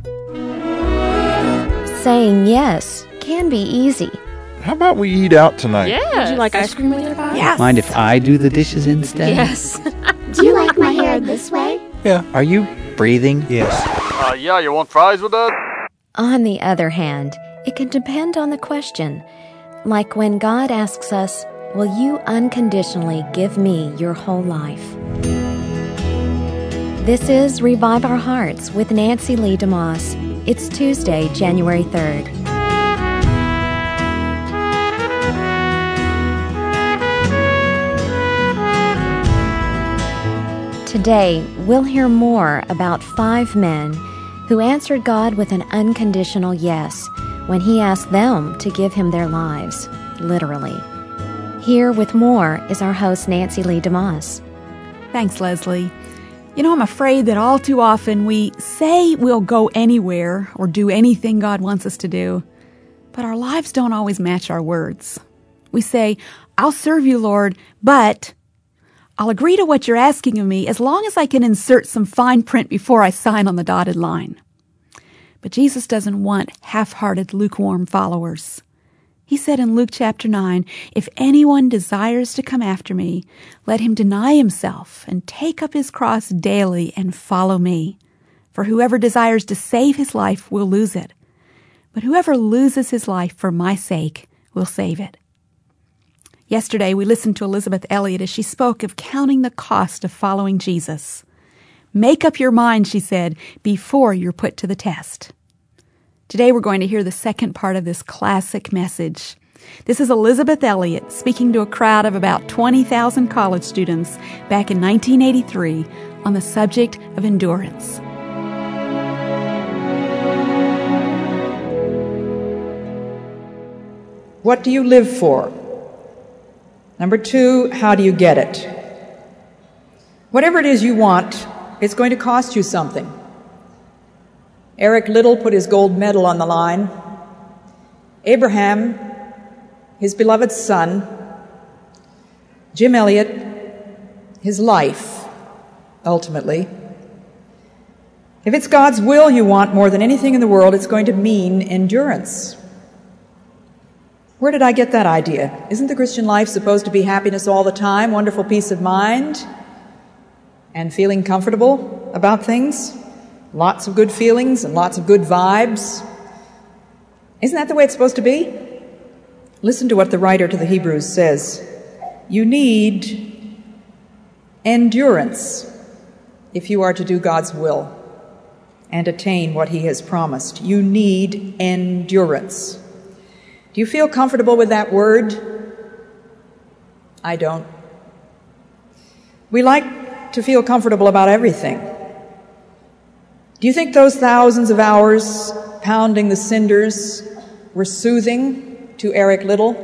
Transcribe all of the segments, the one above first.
Saying yes can be easy. How about we eat out tonight? Yeah. Would you like ice cream with your pie? Yes. Mind if I do the dishes instead? Yes. Do you like my hair this way? Yeah. Are you breathing? Yes. Yeah, you want fries with that? On the other hand, it can depend on the question. Like when God asks us, "Will you unconditionally give me your whole life?" This is Revive Our Hearts with Nancy Lee DeMoss. It's Tuesday, January 3rd. Today, we'll hear more about 5 men who answered God with an unconditional yes when He asked them to give Him their lives, literally. Here with more is our host, Nancy Lee DeMoss. Thanks, Leslie. You know, I'm afraid that all too often we say we'll go anywhere or do anything God wants us to do, but our lives don't always match our words. We say, "I'll serve you, Lord, but I'll agree to what you're asking of me as long as I can insert some fine print before I sign on the dotted line." But Jesus doesn't want half-hearted, lukewarm followers. He said in Luke chapter 9, "If anyone desires to come after me, let him deny himself and take up his cross daily and follow me. For whoever desires to save his life will lose it. But whoever loses his life for my sake will save it." Yesterday, we listened to Elisabeth Elliot as she spoke of counting the cost of following Jesus. Make up your mind, she said, before you're put to the test. Today, we're going to hear the second part of this classic message. This is Elisabeth Elliot speaking to a crowd of about 20,000 college students back in 1983 on the subject of endurance. What do you live for? Number 2, how do you get it? Whatever it is you want, it's going to cost you something. Eric Liddell put his gold medal on the line. Abraham, his beloved son. Jim Elliot, his life, ultimately. If it's God's will you want more than anything in the world, it's going to mean endurance. Where did I get that idea? Isn't the Christian life supposed to be happiness all the time, wonderful peace of mind, and feeling comfortable about things? Lots of good feelings and lots of good vibes. Isn't that the way it's supposed to be? Listen to what the writer to the Hebrews says. You need endurance if you are to do God's will and attain what He has promised. You need endurance. Do you feel comfortable with that word? I don't. We like to feel comfortable about everything. Do you think those thousands of hours pounding the cinders were soothing to Eric Liddell?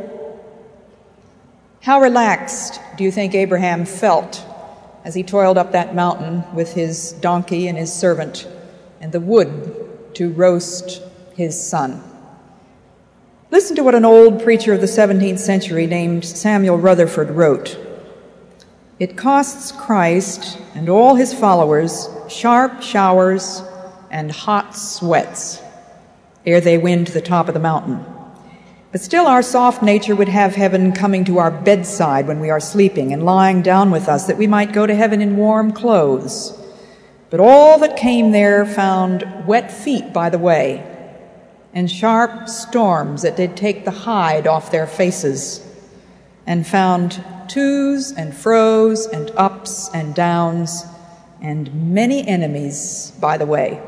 How relaxed do you think Abraham felt as he toiled up that mountain with his donkey and his servant and the wood to roast his son? Listen to what an old preacher of the 17th century named Samuel Rutherford wrote. It costs Christ and all His followers sharp showers and hot sweats ere they win to the top of the mountain. But still our soft nature would have heaven coming to our bedside when we are sleeping and lying down with us that we might go to heaven in warm clothes. But all that came there found wet feet by the way, and sharp storms that did take the hide off their faces, and found to's and fro's and ups and downs, and many enemies by the way.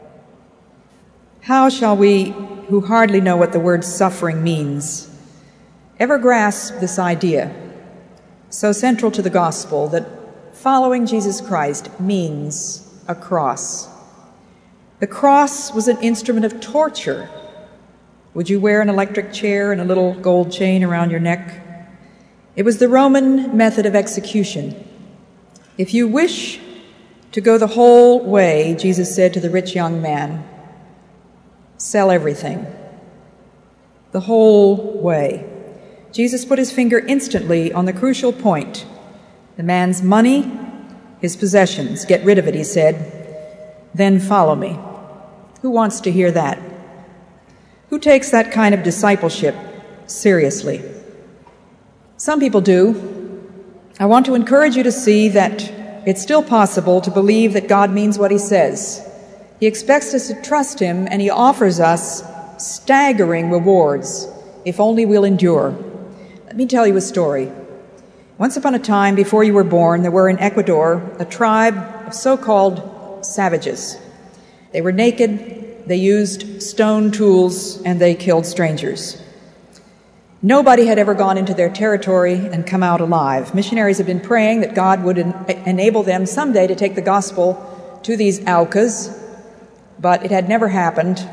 How shall we, who hardly know what the word suffering means, ever grasp this idea, so central to the gospel, that following Jesus Christ means a cross? The cross was an instrument of torture. Would you wear an electric chair and a little gold chain around your neck? It was the Roman method of execution. If you wish to go the whole way, Jesus said to the rich young man, sell everything. The whole way. Jesus put his finger instantly on the crucial point. The man's money, his possessions. Get rid of it, he said. Then follow me. Who wants to hear that? Who takes that kind of discipleship seriously? Some people do. I want to encourage you to see that it's still possible to believe that God means what he says. He expects us to trust him, and he offers us staggering rewards if only we'll endure. Let me tell you a story. Once upon a time, before you were born, there were in Ecuador a tribe of so-called savages. They were naked, they used stone tools, and they killed strangers. Nobody had ever gone into their territory and come out alive. Missionaries had been praying that God would enable them someday to take the gospel to these Aucas, but it had never happened.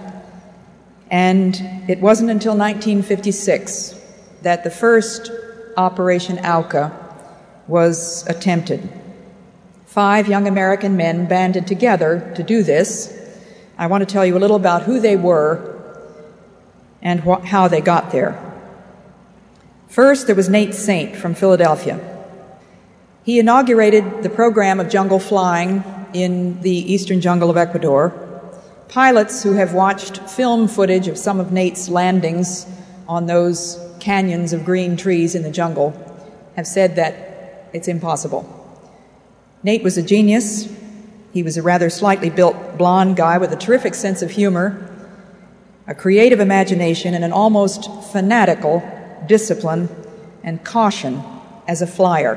And it wasn't until 1956 that the first Operation Auca was attempted. 5 young American men banded together to do this. I want to tell you a little about who they were and how they got there. First, there was Nate Saint from Philadelphia. He inaugurated the program of jungle flying in the eastern jungle of Ecuador. Pilots who have watched film footage of some of Nate's landings on those canyons of green trees in the jungle have said that it's impossible. Nate was a genius. He was a rather slightly built blonde guy with a terrific sense of humor, a creative imagination, and an almost fanatical discipline and caution as a flyer.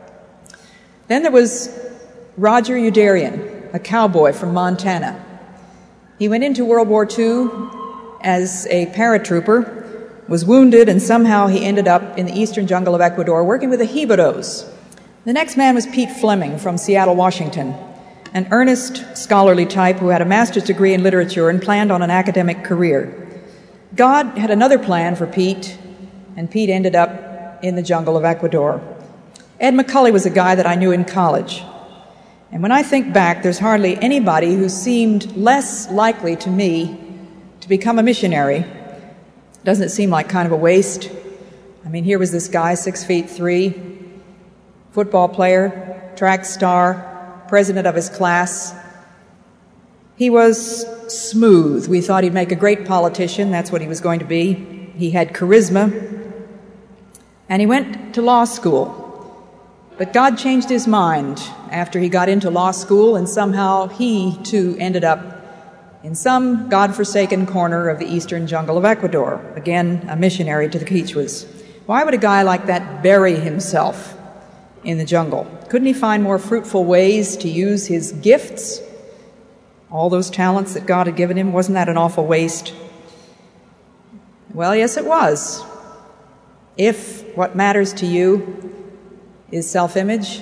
Then there was Roger Youderian, a cowboy from Montana. He went into World War II as a paratrooper, was wounded, and somehow he ended up in the eastern jungle of Ecuador working with the Jibaros. The next man was Pete Fleming from Seattle, Washington, an earnest, scholarly type who had a master's degree in literature and planned on an academic career. God had another plan for Pete, and Pete ended up in the jungle of Ecuador. Ed McCully was a guy that I knew in college. And when I think back, there's hardly anybody who seemed less likely to me to become a missionary. Doesn't it seem like kind of a waste? I mean, here was this guy, 6'3", football player, track star, president of his class. He was smooth. We thought he'd make a great politician. That's what he was going to be. He had charisma. And he went to law school. But God changed his mind after he got into law school, and somehow he, too, ended up in some God-forsaken corner of the eastern jungle of Ecuador, again, a missionary to the Quichuas. Why would a guy like that bury himself in the jungle? Couldn't he find more fruitful ways to use his gifts? All those talents that God had given him, wasn't that an awful waste? Well, yes, it was. If what matters to you is self-image,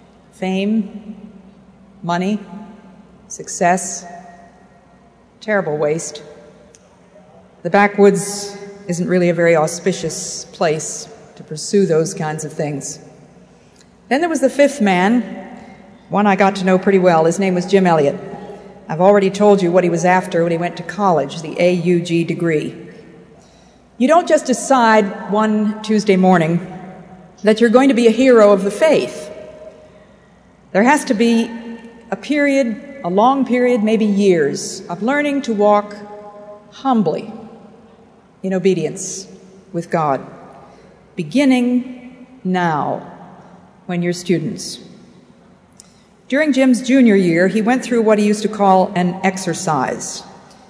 fame, money, success, terrible waste. The backwoods isn't really a very auspicious place to pursue those kinds of things. Then there was the 5th man, one I got to know pretty well. His name was Jim Elliot. I've already told you what he was after when he went to college, the AUG degree. You don't just decide one Tuesday morning that you're going to be a hero of the faith. There has to be a period, a long period, maybe years, of learning to walk humbly in obedience with God, beginning now when you're students. During Jim's junior year, he went through what he used to call an exercise,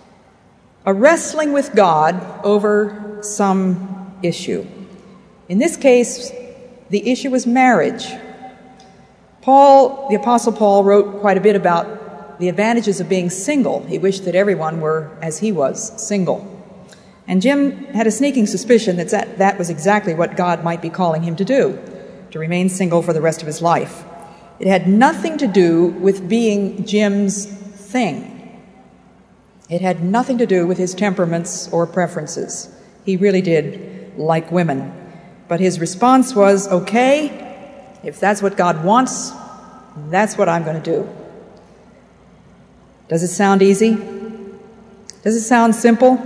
a wrestling with God over some issue. In this case, the issue was marriage. The Apostle Paul, wrote quite a bit about the advantages of being single. He wished that everyone were, as he was, single. And Jim had a sneaking suspicion that that was exactly what God might be calling him to do, to remain single for the rest of his life. It had nothing to do with being Jim's thing. It had nothing to do with his temperaments or preferences. He really did like women. But his response was, okay, if that's what God wants, that's what I'm going to do. Does it sound easy? Does it sound simple?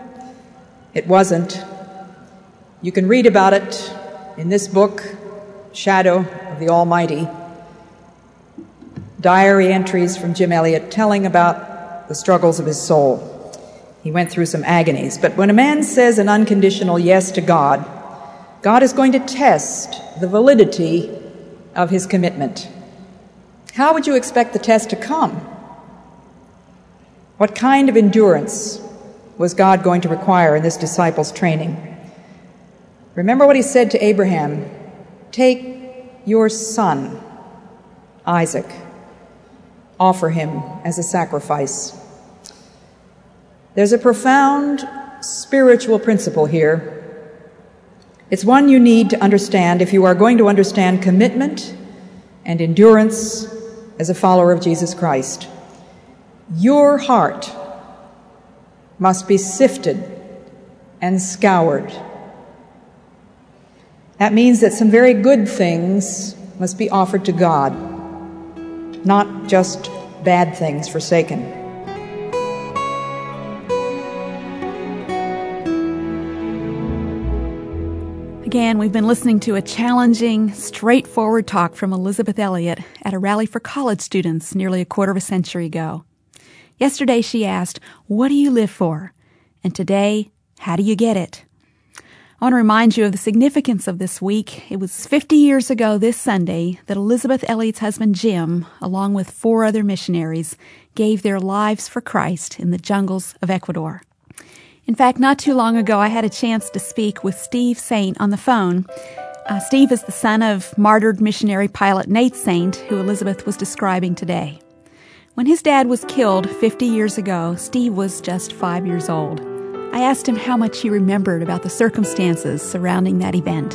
It wasn't. You can read about it in this book, Shadow of the Almighty. Diary entries from Jim Elliot telling about the struggles of his soul. He went through some agonies. But when a man says an unconditional yes to God, God is going to test the validity of his commitment. How would you expect the test to come? What kind of endurance was God going to require in this disciples' training? Remember what he said to Abraham, "Take your son, Isaac, offer him as a sacrifice." There's a profound spiritual principle here. It's one you need to understand if you are going to understand commitment and endurance as a follower of Jesus Christ. Your heart must be sifted and scoured. That means that some very good things must be offered to God, not just bad things forsaken. Again, we've been listening to a challenging, straightforward talk from Elisabeth Elliot at a rally for college students nearly a quarter of a century ago. Yesterday she asked, "What do you live for?" And today, how do you get it? I want to remind you of the significance of this week. It was 50 years ago this Sunday that Elisabeth Elliot's husband Jim, along with 4 other missionaries, gave their lives for Christ in the jungles of Ecuador. In fact, not too long ago, I had a chance to speak with Steve Saint on the phone. Steve is the son of martyred missionary pilot Nate Saint, who Elisabeth was describing today. When his dad was killed 50 years ago, Steve was just 5 years old. I asked him how much he remembered about the circumstances surrounding that event.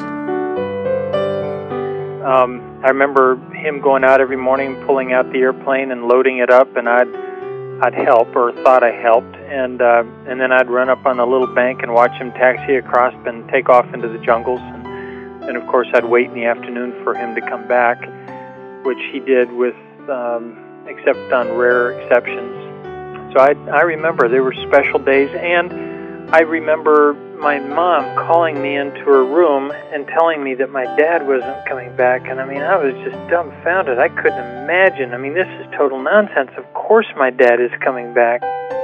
I remember him going out every morning, pulling out the airplane and loading it up, and I'd help, or thought I helped, and then I'd run up on the little bank and watch him taxi across and take off into the jungles, and of course I'd wait in the afternoon for him to come back, which he did with, except on rare exceptions. So I remember there were special days, and I remember my mom calling me into her room and telling me that my dad wasn't coming back. And I mean, I was just dumbfounded. I couldn't imagine. I mean, this is total nonsense. Of course my dad is coming back.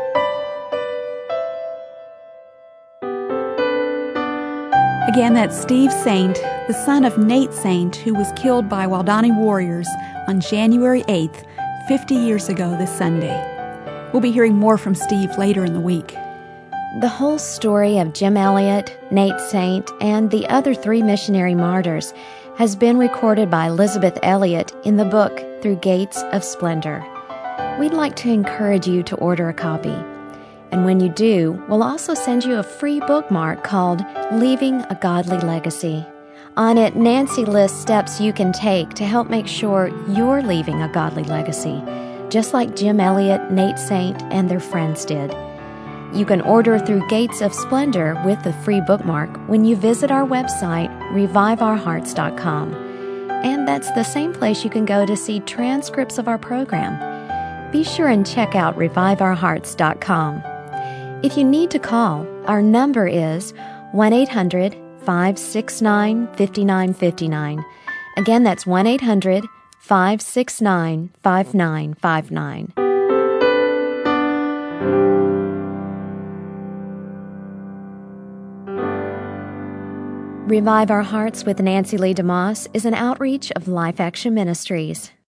Again, that's Steve Saint, the son of Nate Saint, who was killed by Waodani warriors on January 8th, 50 years ago this Sunday. We'll be hearing more from Steve later in the week. The whole story of Jim Elliot, Nate Saint, and the other 3 missionary martyrs has been recorded by Elisabeth Elliot in the book Through Gates of Splendor. We'd like to encourage you to order a copy. And when you do, we'll also send you a free bookmark called Leaving a Godly Legacy. On it, Nancy lists steps you can take to help make sure you're leaving a godly legacy, just like Jim Elliot, Nate Saint, and their friends did. You can order Through Gates of Splendor with the free bookmark when you visit our website, reviveourhearts.com. And that's the same place you can go to see transcripts of our program. Be sure and check out reviveourhearts.com. If you need to call, our number is 1-800-569-5959. Again, that's 1-800-569-5959. Revive Our Hearts with Nancy Lee DeMoss is an outreach of Life Action Ministries.